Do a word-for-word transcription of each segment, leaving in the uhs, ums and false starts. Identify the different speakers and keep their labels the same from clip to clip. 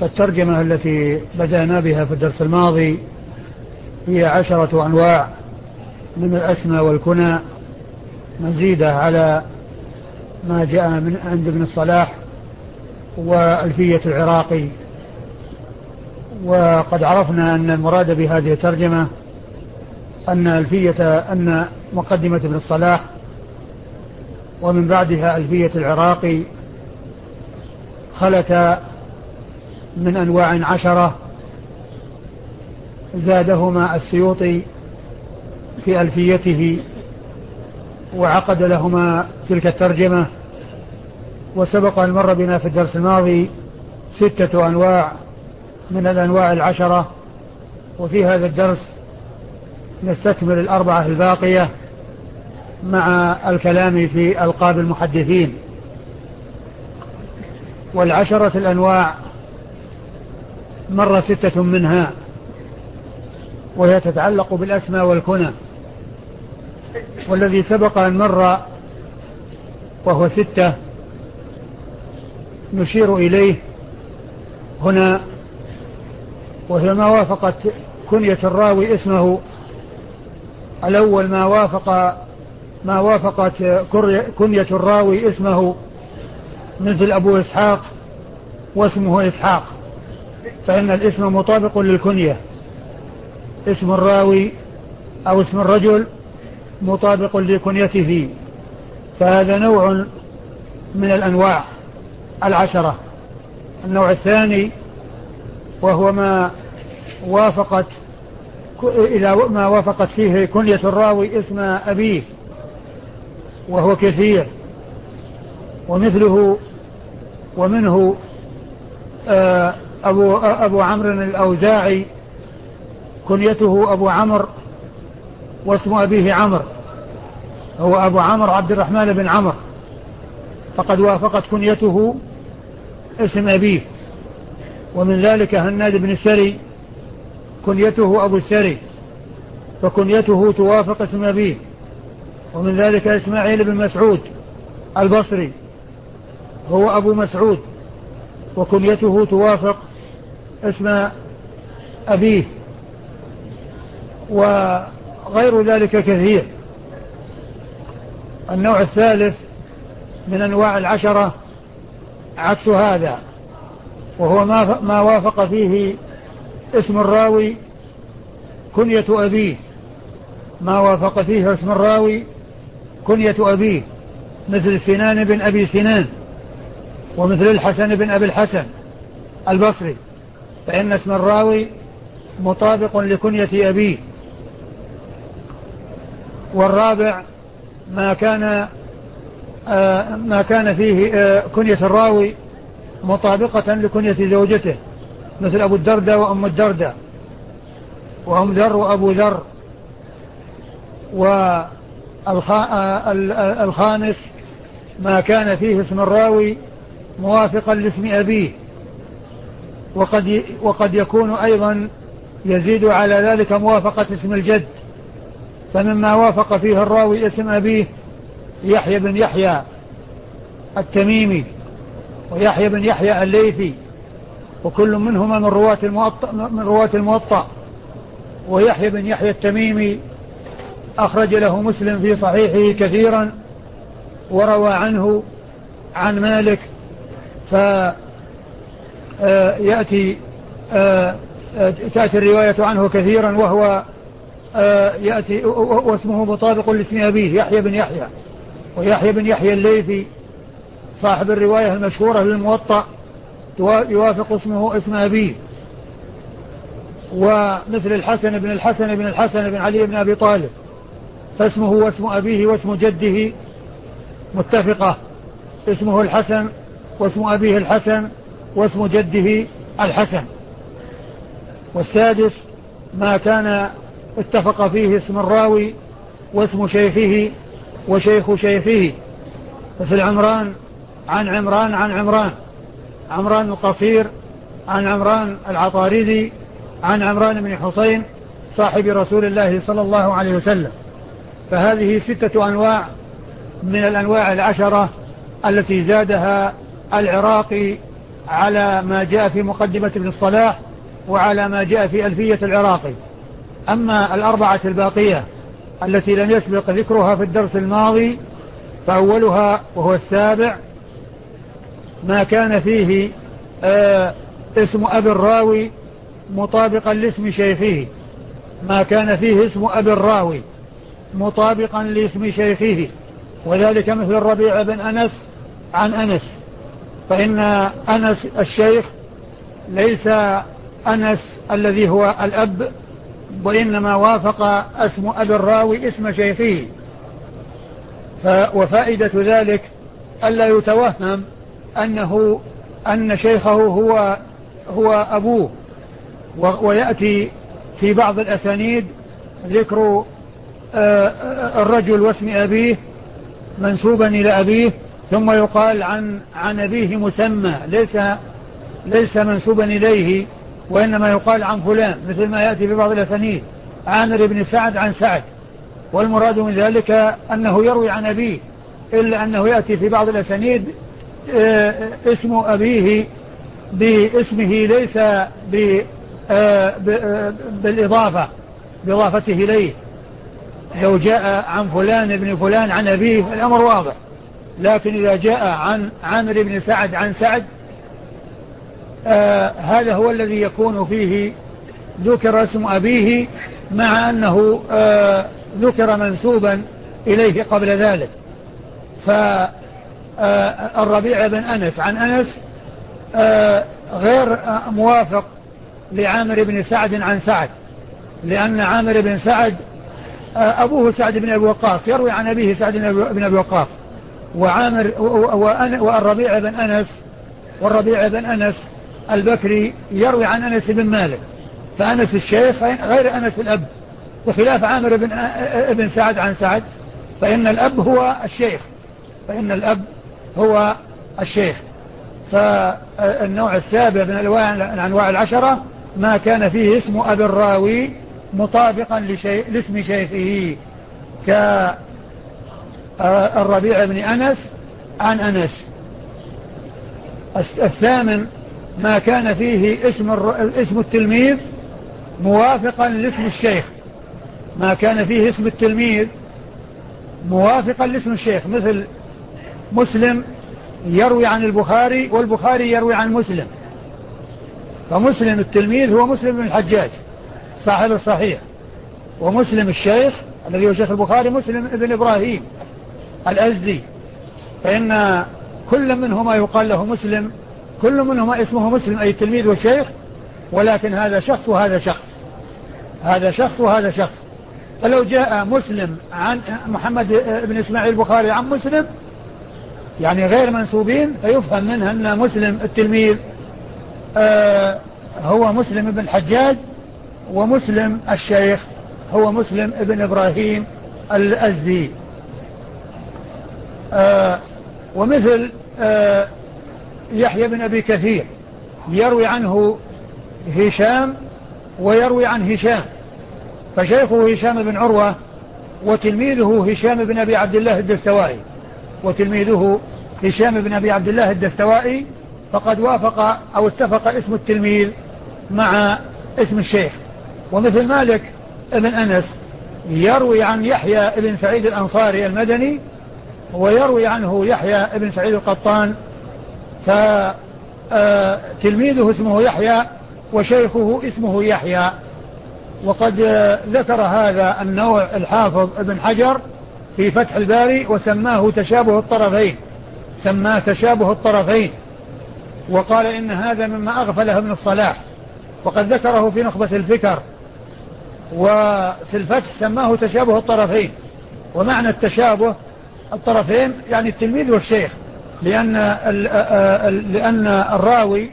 Speaker 1: فالترجمة التي بدأنا بها في الدرس الماضي هي عشرة أنواع من الأسماء والكنى مزيدة على ما جاء من عند ابن الصلاح وألفية العراقي. وقد عرفنا أن المراد بهذه الترجمة أن ألفية أن مقدمة ابن الصلاح ومن بعدها ألفية العراقي خلت من أنواع عشرة زادهما السيوطي في ألفيته وعقد لهما تلك الترجمة. وسبق أن مر بنا في الدرس الماضي ستة أنواع من الأنواع العشرة، وفي هذا الدرس نستكمل الأربعة الباقية مع الكلام في ألقاب المحدثين. والعشرة الأنواع مر ستة منها وهي تتعلق بالأسماء والكنى، والذي سبق أن مر وهو ستة نشير إليه هنا، وهي ما وافقت كنية الراوي اسمه. الأول ما وافق ما وافقت كنية الراوي اسمه، مثل أبو إسحاق واسمه إسحاق، فإن الاسم مطابق للكنية، اسم الراوي أو اسم الرجل مطابق لكنيته، فهذا نوع من الأنواع العشرة. النوع الثاني وهو ما وافقت إذا ما وافقت فيه كنية الراوي اسم أبيه، وهو كثير، ومثله ومنه أبو, أبو عمرو الأوزاعي كنيته أبو عمرو واسم أبيه عمرو، هو أبو عمرو عبد الرحمن بن عمرو، فقد وافقت كنيته اسم أبيه. ومن ذلك هناد بن السري كنيته أبو السري، فكنيته توافق اسم أبيه. ومن ذلك إسماعيل بن مسعود البصري، هو أبو مسعود، وكنيته توافق اسم أبيه. وغير ذلك كثير. النوع الثالث من أنواع العشرة عكس هذا، وهو ما, ما وافق فيه اسم الراوي كنية أبيه، ما وافق فيه اسم الراوي كنية أبيه، مثل سنان بن أبي سنان، ومثل الحسن بن أبي الحسن البصري، فإن اسم الراوي مطابق لكنية أبيه. والرابع ما كان آه ما كان فيه آه كنية الراوي مطابقة لكنية زوجته، مثل أبو الدرداء وأم الدرداء، وأم ذر وأبو ذر. والخامس ما كان فيه اسم الراوي موافقا لاسم أبيه، وقد وقد يكون أيضا يزيد على ذلك موافقة اسم الجد، فمما وافق فيه الراوي اسم أبيه يحيى بن يحيى التميمي ويحيى بن يحيى الليثي، وكل منهما من رواة الموطأ من رواة الموطأ. ويحيى بن يحيى التميمي أخرج له مسلم في صحيحه كثيرا، وروى عنه عن مالك، فيأتي تأتي الرواية عنه كثيرا، وهو يأتي واسمه مطابق لاسم أبيه يحيى بن يحيى. ويحيى بن يحيى الليثي صاحب الرواية المشهورة للموطأ يوافق اسمه اسم أبيه. ومثل الحسن بن الحسن بن الحسن بن علي بن أبي طالب، فاسمه واسم أبيه واسم جده متفقة، اسمه الحسن واسم أبيه الحسن واسم جده الحسن. والسادس ما كان اتفق فيه اسم الراوي واسم شيخه وشيخ شيخه، مثل عمران عن عمران عن عمران، عمران القصير عن عمران العطاردي عن عمران بن حسين صاحب رسول الله صلى الله عليه وسلم. فهذه ستة أنواع من الأنواع العشرة التي زادها العراقي على ما جاء في مقدمة ابن الصلاح وعلى ما جاء في ألفية العراقي. أما الأربعة الباقية التي لم يسبق ذكرها في الدرس الماضي فأولها وهو السابع ما كان فيه آه اسم أبي الراوي مطابقا لاسم شيخه، ما كان فيه اسم أبي الراوي مطابقا لاسم شيخه، وذلك مثل الربيع بن أنس عن أنس، فإن أنس الشيخ ليس أنس الذي هو الأب، وإنما وافق اسم أبي الراوي اسم شيخه. وفائدة ذلك ألا يتوهم أنه أن شيخه هو هو أبوه، ويأتي في بعض الأسانيد ذكر الرجل واسم أبيه منسوبا إلى أبيه، ثم يقال عن عن أبيه مسمى ليس ليس منسوبا إليه، وإنما يقال عن فلان، مثل ما يأتي في بعض الأسانيد عامر بن سعد عن سعد، والمراد من ذلك أنه يروي عن أبيه، إلا أنه يأتي في بعض الأسانيد اسم أبيه باسمه ليس بالإضافة بإضافته إليه. لو جاء عن فلان ابن فلان عن أبيه الأمر واضح، لكن إذا جاء عن عامر بن سعد عن سعد آه هذا هو الذي يكون فيه ذكر اسم أبيه مع أنه آه ذكر منسوبا إليه قبل ذلك. فالربيع بن أنس عن أنس آه غير موافق لعامر بن سعد عن سعد، لأن عامر بن سعد آه أبوه سعد بن أبي وقاص يروي عن أبيه سعد بن أبي وقاص، وعامر والربيع بن أنس والربيع بن أنس البكري يروي عن أنس بن مالك، فأنس الشيخ غير أنس الأب، بخلاف عامر بن ابن سعد عن سعد فإن الأب هو الشيخ فإن الأب هو الشيخ. فالنوع السابع من الأنواع العشرة ما كان فيه اسم أبي الراوي مطابقا لشيء لاسم شيخه، كالربيع بن أنس عن أنس. الثامن ما كان فيه اسم اسم التلميذ موافقا لاسم الشيخ، ما كان فيه اسم التلميذ موافقا لاسم الشيخ، مثل مسلم يروي عن البخاري والبخاري يروي عن مسلم، فمسلم التلميذ هو مسلم بن الحجاج صاحب الصحيح، ومسلم الشيخ الذي هو شيخ البخاري مسلم بن إبراهيم الأزدي، فإن كل منهما يقال له مسلم، كل منهما اسمه مسلم أي التلميذ والشيخ، ولكن هذا شخص وهذا شخص، هذا شخص وهذا شخص. فلو جاء مسلم عن محمد بن إسماعيل البخاري عن مسلم يعني غير منسوبين، فيفهم منها أن مسلم التلميذ آه هو مسلم بن الحجاج، ومسلم الشيخ هو مسلم بن إبراهيم الأزدي. آه ومثل آه يحيى بن أبي كثير يروي عنه هشام ويروي عن هشام، فشيخه هشام بن عروة وتلميذه هشام بن أبي عبد الله الدستوائي وتلميذه هشام بن أبي عبد الله الدستوائي فقد وافق أو اتفق اسم التلميذ مع اسم الشيخ. ومثل مالك بن أنس يروي عن يحيى بن سعيد الأنصاري المدني ويروي عنه يحيى بن سعيد القطان، فتلميذه اسمه يحيى وشيخه اسمه يحيى. وقد ذكر هذا النوع الحافظ ابن حجر في فتح الباري وسماه تشابه الطرفين، سماه تشابه الطرفين، وقال إن هذا مما أغفله ابن الصلاح، وقد ذكره في نخبة الفكر، وفي الفتح سماه تشابه الطرفين. ومعنى التشابه الطرفين يعني التلميذ والشيخ، لأن لأن الراوي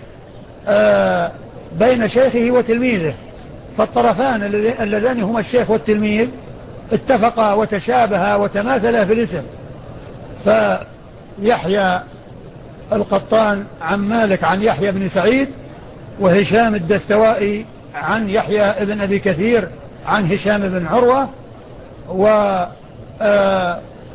Speaker 1: بين شيخه وتلميذه، فالطرفان اللذان هما الشيخ والتلميذ اتفقا وتشابها وتماثلا في الاسم. فيحيى القطان عن مالك عن يحيى بن سعيد، وهشام الدستوائي عن يحيى بن أبي كثير عن هشام بن عروة، و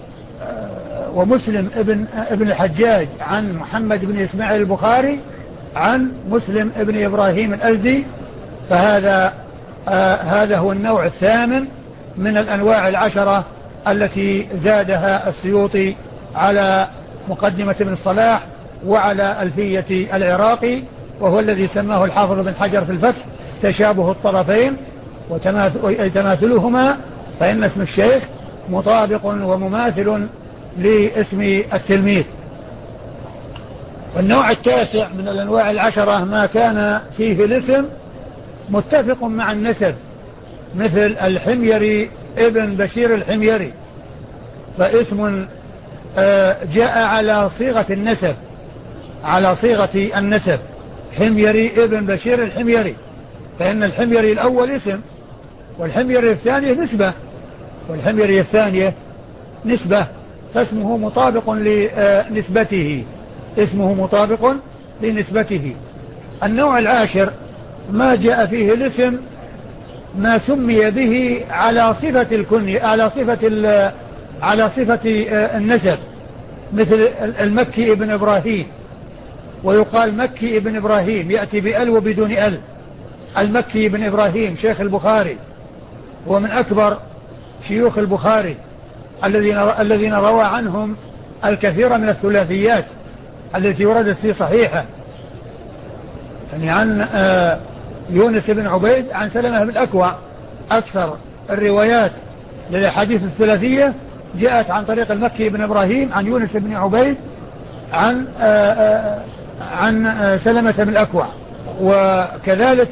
Speaker 1: ومسلم ابن ابن الحجاج عن محمد بن إسماعيل البخاري عن مسلم ابن إبراهيم الأزدي، فهذا آه هذا هو النوع الثامن من الأنواع العشرة التي زادها السيوطي على مقدمة ابن الصلاح وعلى ألفية العراقي، وهو الذي سماه الحافظ بن حجر في الفتح تشابه الطرفين وتماثلهما، فإن اسم الشيخ مطابق ومماثل لاسم التلميذ. والنوع التاسع من الأنواع العشرة ما كان فيه الاسم متفق مع النسب، مثل الحميري ابن بشير الحميري، فاسم جاء على صيغة النسب على صيغة النسب حميري ابن بشير الحميري، فإن الحميري الأول اسم، والحميري الثانية نسبة والحميري الثانية نسبة فاسمه مطابق لنسبته اسمه مطابق لنسبته. النوع العاشر ما جاء فيه الاسم ما سمي به على صفة الكنية على صفة على صفة النسب، مثل المكي ابن إبراهيم، ويقال مكي ابن إبراهيم يأتي بأل وبدون أل. المكي ابن إبراهيم شيخ البخاري ومن أكبر شيوخ البخاري الذين الذين روى عنهم الكثير من الثلاثيات التي وردت في صحيحه، يعني عن يونس بن عبيد عن سلمة بن الأكوع. أكثر الروايات للأحاديث الثلاثية جاءت عن طريق المكي بن إبراهيم عن يونس بن عبيد عن عن سلمة بن الأكوع. وكذلك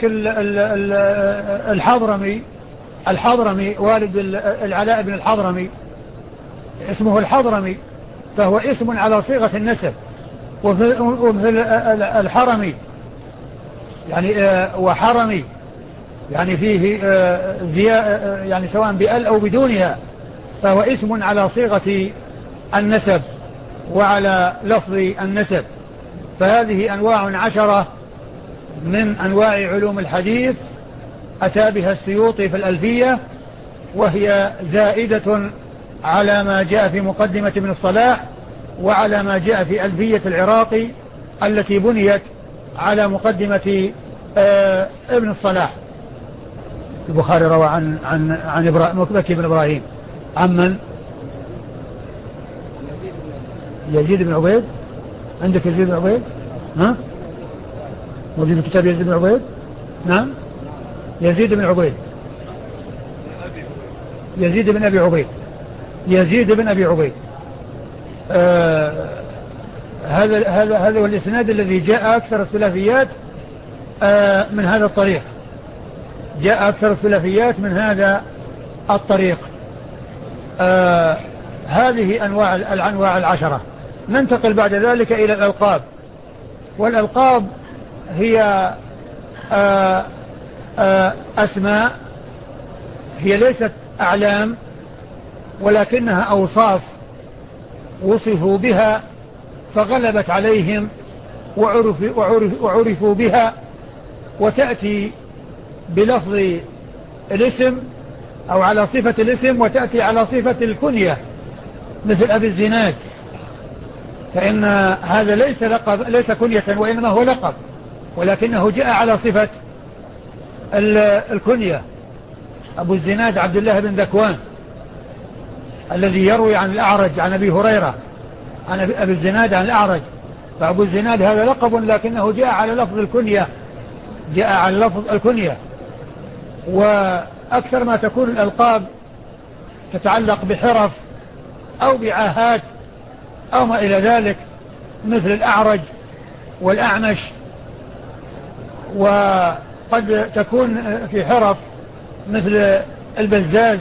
Speaker 1: الحضرمي الحضرمي والد العلاء بن الحضرمي اسمه الحضرمي، فهو اسم على صيغة النسب. ومثل الحرمي يعني وحرمي يعني فيه زياء يعني سواء بأل أو بدونها، فهو اسم على صيغة النسب وعلى لفظ النسب. فهذه أنواع عشرة من أنواع علوم الحديث أتى بها السيوطي في الألفية، وهي زائدة على ما جاء في مقدمة ابن الصلاح وعلى ما جاء في ألفية العراقي التي بنيت على مقدمة آه ابن الصلاح. البخاري روى عن عن عن إبراهيم مكي بن إبراهيم عن من؟ يزيد بن عبيد. عندك يزيد بن عبيد؟ ها؟ موجود في كتاب يزيد بن عبيد؟ نعم يزيد بن عبيد يزيد بن أبي عبيد يزيد بن أبي عبيد آه هذا هذا هذا هو الإسناد الذي جاء أكثر الثلاثيات آه من هذا الطريق جاء أكثر الثلاثيات من هذا الطريق. آه هذه أنواع الأنواع العشرة. ننتقل بعد ذلك إلى الألقاب. والألقاب هي آه آه أسماء، هي ليست أعلام ولكنها أوصاف وصفوا بها فغلبت عليهم وعرف وعرف وعرفوا بها، وتأتي بلفظ الاسم أو على صفة الاسم وتأتي على صفة الكنية، مثل أبي الزناد، فإن هذا ليس لقب ليس كنية وإنما هو لقب، ولكنه جاء على صفة الكنية. أبو الزناد عبد الله بن ذكوان الذي يروي عن الأعرج عن أبي هريرة عن أبي الزناد عن الأعرج، فأبو الزناد هذا لقب لكنه جاء على لفظ الكنية جاء على لفظ الكنية. وأكثر ما تكون الألقاب تتعلق بحرف أو بعاهات أو ما إلى ذلك، مثل الأعرج والأعمش، وقد تكون في حرف مثل البزاز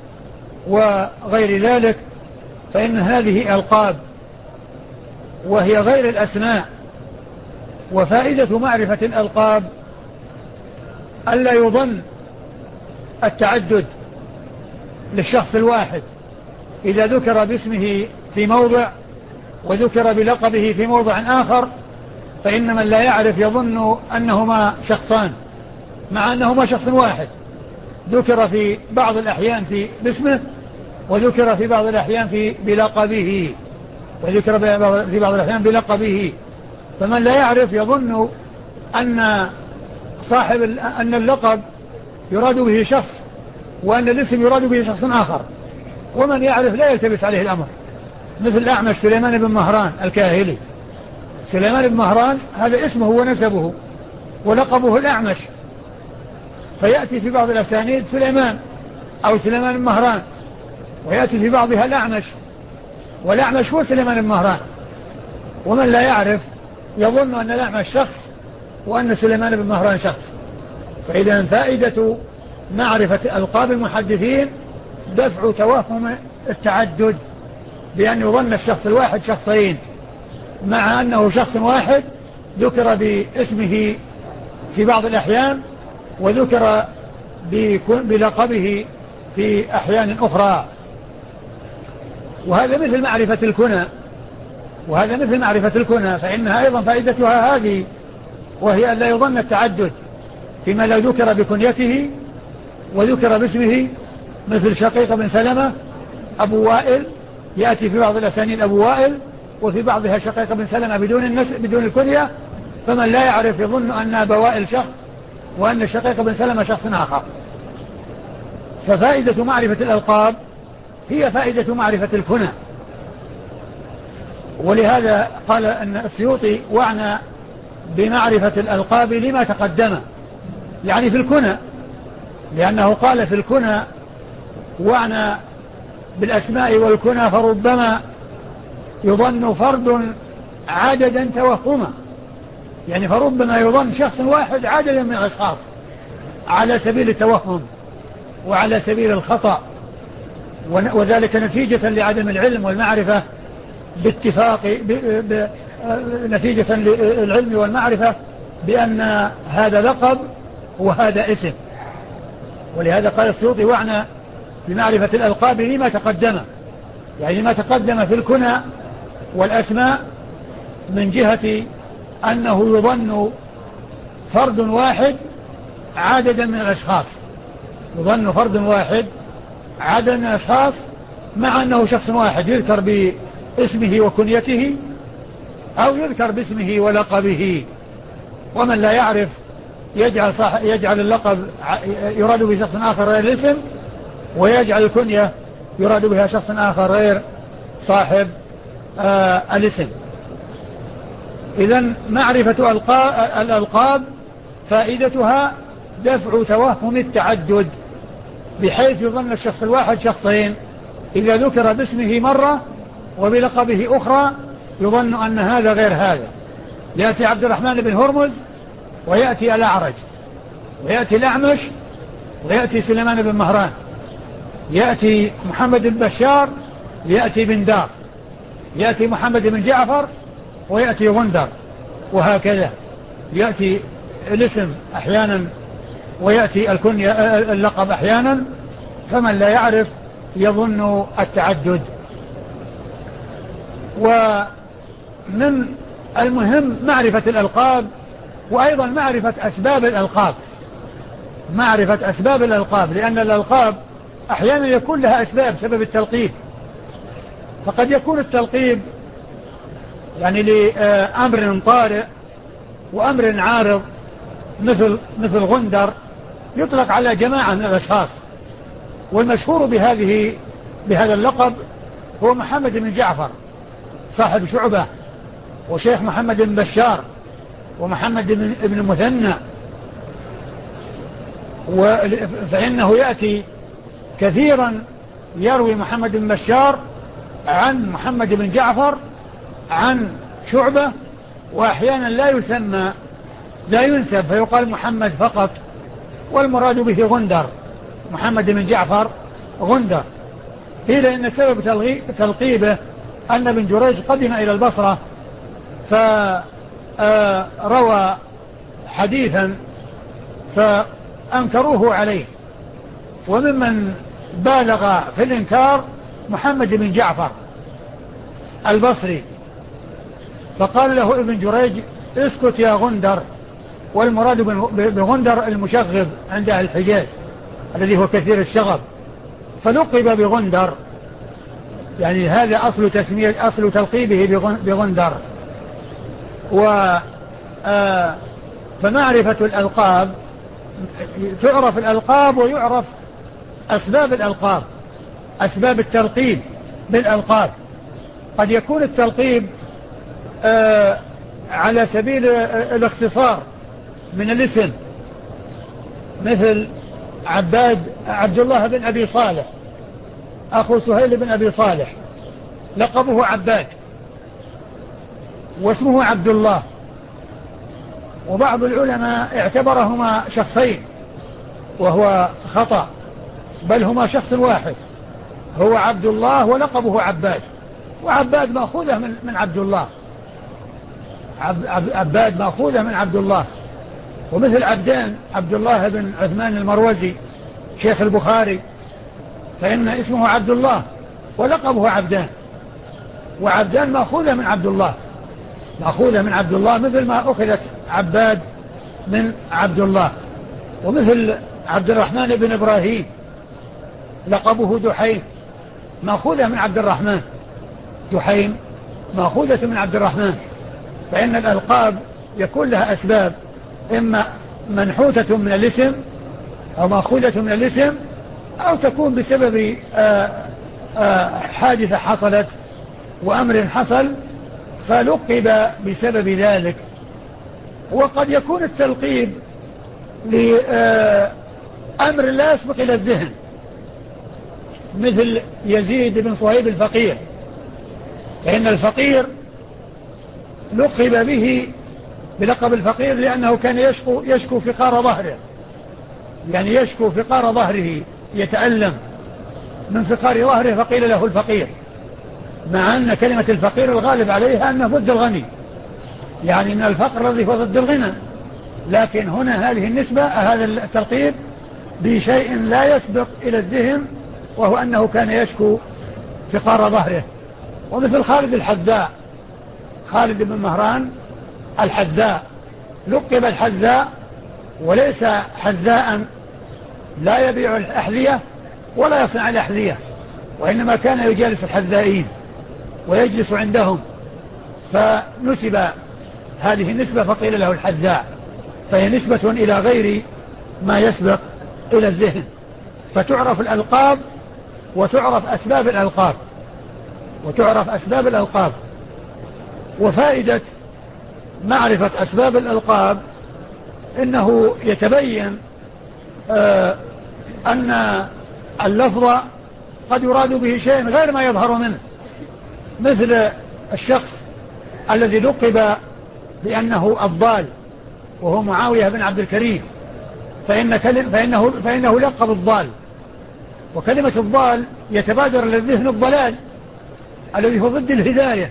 Speaker 1: وغير ذلك، فإن هذه ألقاب وهي غير الأسماء. وفائدة معرفة الألقاب ألا يظن التعدد للشخص الواحد، إذا ذكر باسمه في موضع وذكر بلقبه في موضع آخر، فإن من لا يعرف يظن أنهما شخصان مع أنهما شخص واحد، ذكر في بعض الأحيان في باسمه وذكر في بعض الأحيان في بلقبه وذكر في بعض الأحيان بلقبه، فمن لا يعرف يظن أن صاحب أن اللقب يراد به شخص وأن الاسم يراد به شخص آخر، ومن يعرف لا يلتبس عليه الأمر، مثل الأعمش سليمان بن مهران الكاهلي. سليمان بن مهران هذا اسمه ونسبه، ولقبه الأعمش، فيأتي في بعض الأسانيد سليمان أو سليمان بن مهران، ويأتي في بعضها الأعمش، والأعمش هو سليمان بن مهران، ومن لا يعرف يظن أن الأعمش شخص وأن سليمان بن مهران شخص. فإذا فائدة معرفة ألقاب المحدثين دفع توهم التعدد، بأن يظن الشخص الواحد شخصين، مع أنه شخص واحد ذكر باسمه في بعض الأحيان وذكر بلقبه في أحيان أخرى. وهذا مثل معرفة الكنى وهذا مثل معرفة الكنى فإنها أيضا فائدتها هذه، وهي أن لا يظن التعدد فيما لو ذكر بكنيته وذكر باسمه، مثل شقيق بن سلمة أبو وائل، يأتي في بعض الأسانيد أبو وائل وفي بعضها شقيق بن سلمة بدون النس بدون الكنية، فمن لا يعرف يظن أن أبا وائل شخص وأن شقيق بن سلمة شخص آخر. ففائدة معرفة الألقاب هي فائدة معرفة الكنى. ولهذا قال أن السيوطي وعنى بمعرفة الألقاب لما تقدم، يعني في الكنى، لأنه قال في الكنى وعنى بالأسماء والكنى فربما يظن فرد عددا توهما، يعني فربما يظن شخص واحد عددا من الأشخاص على سبيل التوهم وعلى سبيل الخطأ، وذلك نتيجة لعدم العلم والمعرفة باتفاق ب... ب... نتيجة للعلم والمعرفة بأن هذا لقب وهذا اسم. ولهذا قال السيوطي وعنى بمعرفة الألقاب لما تقدم، يعني ما تقدم في الكنى والأسماء من جهة أنه يظن فرد واحد عددا من الأشخاص، يظن فرد واحد عددا من الأشخاص مع أنه شخص واحد يذكر باسمه وكنيته أو يذكر باسمه ولقبه، ومن لا يعرف يجعل, صح يجعل اللقب يراد به شخص آخر غير الاسم، ويجعل الكنية يراد بها شخص آخر غير صاحب آه الاسم. إذن معرفة الألقاب فائدتها دفع توهم التعدد، بحيث يظن الشخص الواحد شخصين، إذا ذكر باسمه مرة وبلقبه أخرى يظن أن هذا غير هذا. يأتي عبد الرحمن بن هرمز ويأتي الأعرج ويأتي الأعمش ويأتي سليمان بن مهران، يأتي محمد بن بشار يأتي بن دار، يأتي محمد بن جعفر ويأتي غندر، وهكذا يأتي الاسم أحيانا ويأتي الكنية اللقب أحيانا، فمن لا يعرف يظن التعدد. ومن المهم معرفة الألقاب، وأيضا معرفة أسباب الألقاب، معرفة أسباب الألقاب، لأن الألقاب أحيانا يكون لها أسباب، سبب التلقيب، فقد يكون التلقيب يعني لأمر طارئ وأمر عارض، مثل مثل غندر يطلق على جماعة من الأشخاص، والمشهور بهذه بهذا اللقب هو محمد بن جعفر صاحب شعبة، وشيخ محمد بن بشار، ومحمد بن مثنى، فإنه يأتي كثيرا يروي محمد بن بشار عن محمد بن جعفر عن شعبة، وأحيانا لا يسمى لا ينسب فيقال محمد فقط، والمراد به غندر، محمد بن جعفر غندر. قيل إن سبب تلقيبه أن ابن جريج قدم إلى البصرة فروى حديثا فأنكروه عليه، وممن بالغ في الإنكار محمد بن جعفر البصري، فقال له ابن جريج اسكت يا غندر، والمراد بغندر المشغب عند أهل الحجاز الذي هو كثير الشغب، فلقب بغندر، يعني هذا أصل تسمية أصل تلقيبه بغندر. فمعرفة الألقاب تعرف الألقاب ويعرف أسباب الألقاب، أسباب التلقيب بالألقاب. قد يكون التلقيب آه على سبيل الاختصار من الاسم، مثل عباد عبد الله بن أبي صالح أخو سهيل بن أبي صالح، لقبه عباد واسمه عبد الله، وبعض العلماء اعتبرهما شخصين وهو خطأ، بل هما شخص واحد، هو عبد الله ولقبه عباد، وعباد مأخوذة من, من عبد الله، عباد مأخوذة من عبد الله. ومثل عبدان عبد الله بن عثمان المروزي شيخ البخاري فإن اسمه عبد الله ولقبه عبدان، وعبدان مأخوذة من عبد الله، مأخوذة من عبد الله مثل ما أخذت عباد من عبد الله. ومثل عبد الرحمن بن إبراهيم لقبه دحيم مأخوذة من عبد الرحمن، دحيم مأخوذة من عبد الرحمن. فإن الألقاب يكون لها أسباب، إما منحوتة من الاسم أو مأخوذة من الاسم، أو تكون بسبب آآ آآ حادثة حصلت وأمر حصل فلقب بسبب ذلك. وقد يكون التلقيب لأمر لا يسبق إلى الذهن، مثل يزيد بن صهيب الفقير، فإن الفقير لقب به بلقب الفقير لأنه كان يشكو, يشكو فقار ظهره، يعني يشكو فقار ظهره، يتألم من فقار ظهره فقيل له الفقير، مع أن كلمة الفقير الغالب عليها أنه ضد الغني، يعني من الفقر الذي هو ضد الغنى، لكن هنا هذه النسبة هذا التلقيب بشيء لا يسبق إلى الذهن، وهو أنه كان يشكو فقار ظهره. ومثل خالد الحذاء، خالد بن مهران الحذاء لقب الحذاء، وليس حذاء لا يبيع الأحذية ولا يصنع الأحذية، وإنما كان يجالس الحذائين ويجلس عندهم، فنسب هذه النسبة فقيل له الحذاء، فهي نسبة إلى غير ما يسبق إلى الذهن. فتعرف الألقاب وتعرف أسباب الألقاب وتعرف أسباب الألقاب. وفائدة معرفة أسباب الألقاب إنه يتبين آه أن اللفظ قد يراد به شيء غير ما يظهر منه، مثل الشخص الذي لقب بأنه الضال وهو معاوية بن عبد الكريم، فإن فإنه, فإنه لقب الضال، وكلمة الضال يتبادر للذهن الضلال الذي هو ضد الهداية.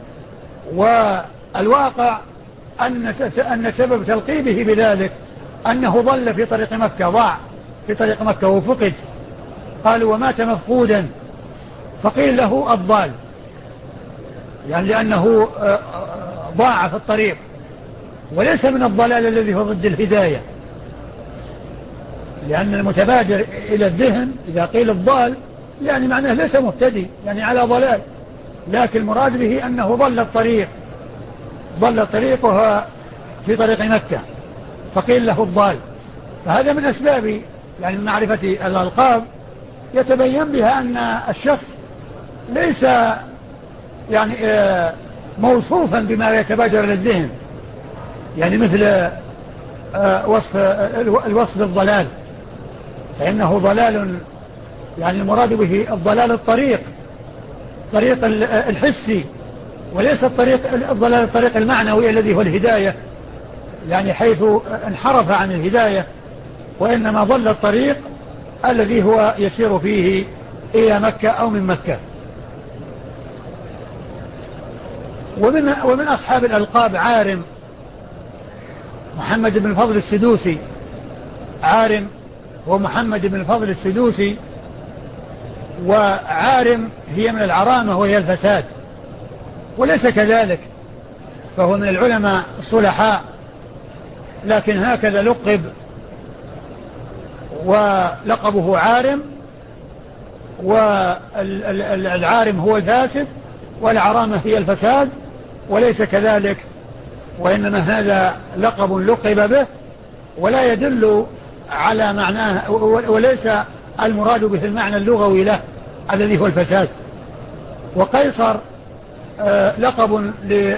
Speaker 1: والواقع أن أن سبب تلقيبه بذلك أنه ضل في طريق مكة، ضاع في طريق مكة وفقد، قالوا ومات مفقودا، فقيل له الضال، يعني لأنه ضاع في الطريق، وليس من الضلال الذي هو ضد الهداية، لأن المتبادر إلى الذهن إذا قيل الضال يعني معناه ليس مهتدي، يعني على ضلال، لكن المراد به أنه ضل الطريق، ضل الطريق وهو في طريق مكة، فقيل له الضال. فهذا من أسباب يعني معرفة الألقاب يتبين بها أن الشخص ليس يعني موصوفا بما يتبادر إلى الذهن، يعني مثل وصف الوصف بالضلال، فإنه ضلال يعني المراد به الضلال الطريق، طريق الحسي، وليس الطريق الضلال الطريق المعنوي الذي هو الهداية، يعني حيث انحرف عن الهداية، وإنما ضل الطريق الذي هو يسير فيه إلى مكة أو من مكة. ومن, ومن أصحاب الألقاب عارم محمد بن الفضل السدوسي، عارم هو محمد بن الفضل السدوسي، وعارم هي من العرامة وهي الفساد، وليس كذلك، فهو من العلماء الصلحاء، لكن هكذا لقب، ولقبه عارم، والعارم هو الفاسد والعرامة هي الفساد، وليس كذلك وإنما هذا لقب لقب به ولا يدل على معناه، وليس المراد به المعنى اللغوي له الذي هو الفساد. وقيصر آه لقب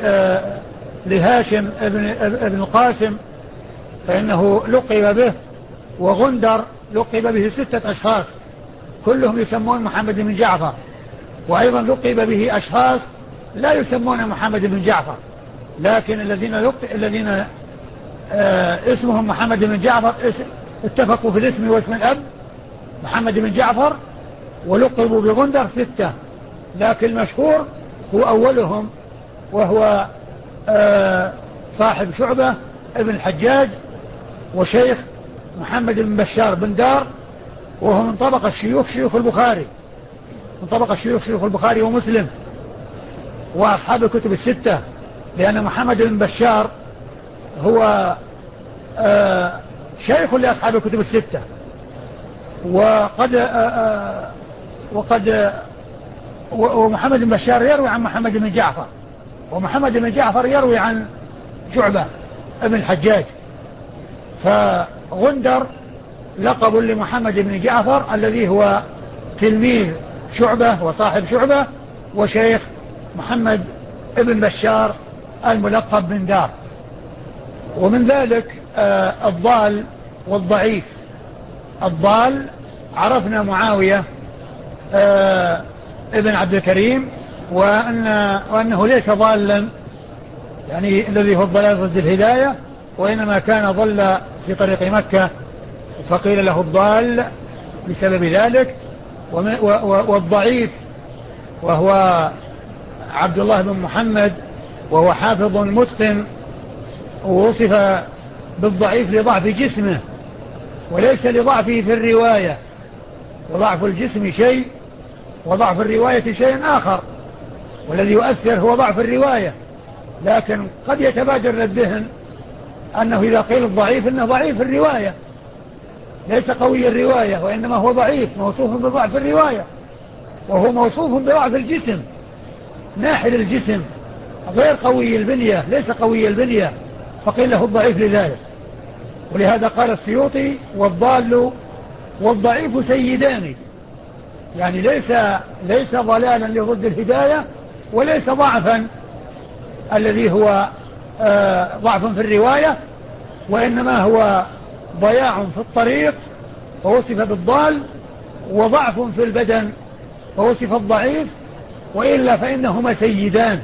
Speaker 1: لهاشم ابن, ابن القاسم فإنه لقب به. وغندر لقب به ستة أشخاص كلهم يسمون محمد بن جعفر، وأيضا لقب به أشخاص لا يسمون محمد بن جعفر، لكن الذين الذين آه اسمهم محمد بن جعفر اتفقوا في الاسم واسم الأب محمد بن جعفر، ولقبوا بغندر ستة، لكن المشهور هو أولهم وهو آه صاحب شعبة ابن الحجاج وشيخ محمد بن بشار بن دار، وهو من طبقة الشيوخ شيوخ البخاري، من طبقة الشيوخ شيوخ البخاري ومسلم وأصحاب الكتب الستة، لأن محمد بن بشار هو آه شيخ لأصحاب الكتب الستة. وقد آه آه وقد ومحمد بن بشار يروي عن محمد بن جعفر، ومحمد بن جعفر يروي عن شعبة ابن الحجاج. فغندر لقب لمحمد بن جعفر الذي هو تلميذ شعبة وصاحب شعبة وشيخ محمد ابن بشار الملقب بن دار. ومن ذلك آه الضال والضعيف. الضال عرفنا معاوية آه ابن عبد الكريم وأن وأنه ليس ضالا يعني الذي هو الضلال ضد الهداية، وإنما كان ضل في طريق مكة فقيل له الضال بسبب ذلك. والضعيف وهو عبد الله بن محمد وهو حافظ متقن، ووصف بالضعيف لضعف جسمه وليس لضعفه في الرواية، وضعف الجسم شيء وضعف الرواية شيء آخر، والذي يؤثر هو ضعف الرواية. لكن قد يتبادر للذهن أنه إذا قيل الضعيف أنه ضعيف الرواية ليس قوي الرواية، وإنما هو ضعيف موصوف بضعف الرواية، وهو موصوف بضعف الجسم ناحل الجسم غير قوي البنية، ليس قوي البنية، فقيل له الضعيف لذلك. ولهذا قال السيوطي والضال والضعيف سيدان، يعني ليس ليس ضلالا لضد الهداية وليس ضعفا الذي هو آه ضعف في الرواية، وإنما هو ضياع في الطريق فوصف بالضال، وضعف في البدن فوصف الضعيف، وإلا فإنهما سيدان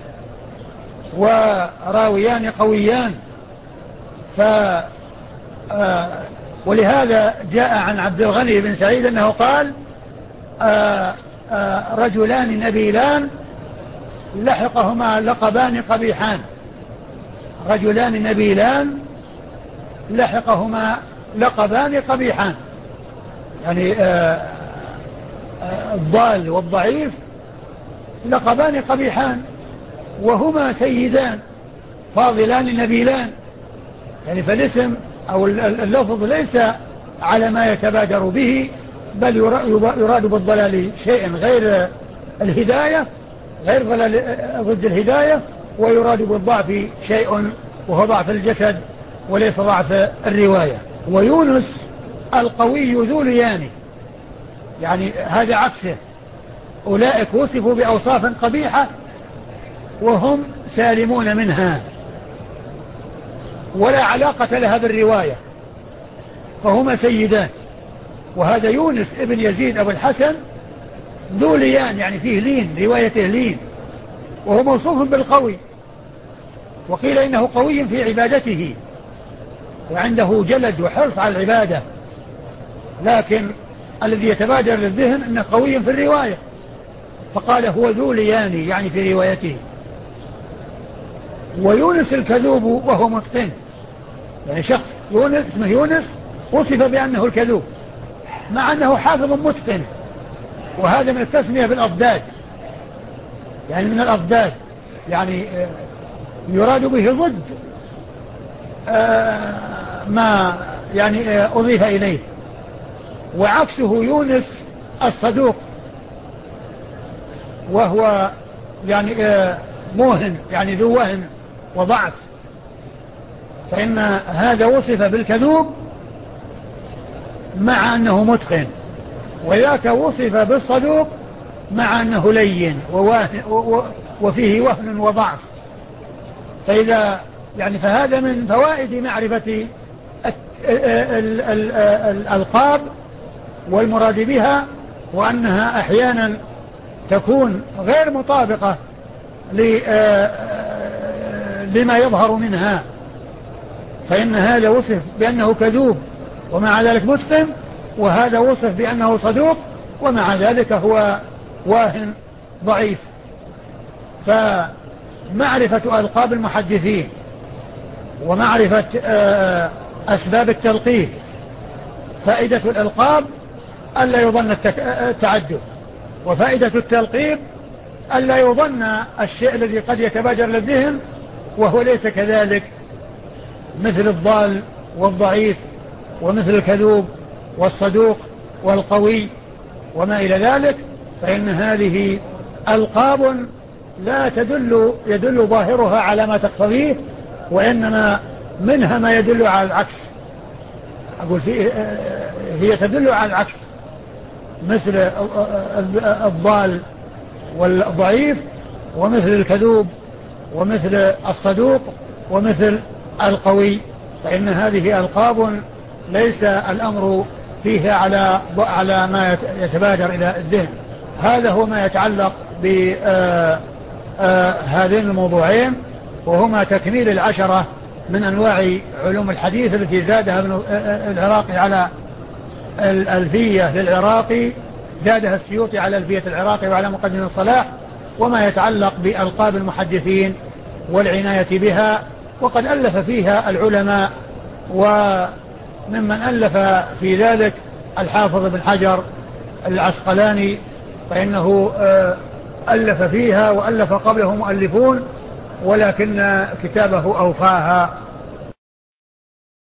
Speaker 1: وراويان قويان. ف آه ولهذا جاء عن عبد الغني بن سعيد أنه قال آه آه رجلان نبيلان لحقهما لقبان قبيحان. رجلان نبيلان لحقهما لقبان قبيحان، يعني آه آه الضال والضعيف لقبان قبيحان، وهما سيدان فاضلان نبيلان، يعني فالاسم أو اللفظ ليس على ما يتبادر به، بل يراد بالضلال شيء غير الهداية، غير ضلال ضد الهداية، ويراد بالضعف شيء وهو ضعف الجسد وليس ضعف الرواية. ويونس القوي ذو ليان، يعني هذا عكسه، أولئك وصفوا بأوصاف قبيحة وهم سالمون منها ولا علاقة لها بالرواية، فهما سيدان. وهذا يونس ابن يزيد أبو الحسن ذو ليان، يعني فيه لين، روايته لين، وهو موصوف بالقوي، وقيل إنه قوي في عبادته وعنده جلد وحرص على العبادة، لكن الذي يتبادر للذهن أنه قوي في الرواية، فقال هو ذو ليان يعني في روايته. ويونس الكذوب وهو متقن، يعني شخص يونس اسمه يونس وصف بأنه الكذوب مع أنه حافظ متقن، وهذا من التسمية بالأضداد، يعني من الأضداد، يعني يراد به ضد ما يعني أضيف إليه. وعكسه يونس الصدوق وهو يعني موهن، يعني ذو وهن وضعف، فإن هذا وصف بالكذوب مع أنه متقن، وذاك وصف بالصدوق مع أنه لين وفيه وهن وضعف. فإذا يعني فهذا من فوائد معرفة الألقاب والمراد بها، وأنها أحيانا تكون غير مطابقة لما يظهر منها، فإن هذا وصف بأنه كذوب ومع ذلك متقن، وهذا وصف بأنه صدوق ومع ذلك هو واهن ضعيف. فمعرفة ألقاب المحدثين ومعرفة أسباب التلقيب، فائدة الألقاب ألا يظن التعدد، وفائدة التلقيب ألا يظن الشيء الذي قد يتبادر للذهن وهو ليس كذلك، مثل الضال والضعيف ومثل الكذوب والصدوق والقوي وما إلى ذلك. فإن هذه ألقاب لا تدل يدل ظاهرها على ما تقتضيه، وإنما منها ما يدل على العكس. أقول فيه هي تدل على العكس، مثل الضال والضعيف ومثل الكذوب ومثل الصدوق ومثل القوي. فإن هذه ألقاب ليس الأمر فيها على على ما يتبادر إلى الذهن. هذا هو ما يتعلق بهذين الموضوعين، وهما تكميل العشرة من أنواع علوم الحديث التي زادها ابن العراقي على الألفية للعراقي، زادها السيوطي على ألفية العراقي وعلى مقدم الصلاح، وما يتعلق بألقاب المحدثين والعناية بها. وقد ألف فيها العلماء، وممن ألف في ذلك الحافظ بن حجر العسقلاني، فإنه ألف فيها وألف قبله مؤلفون، ولكن كتابه أوفاها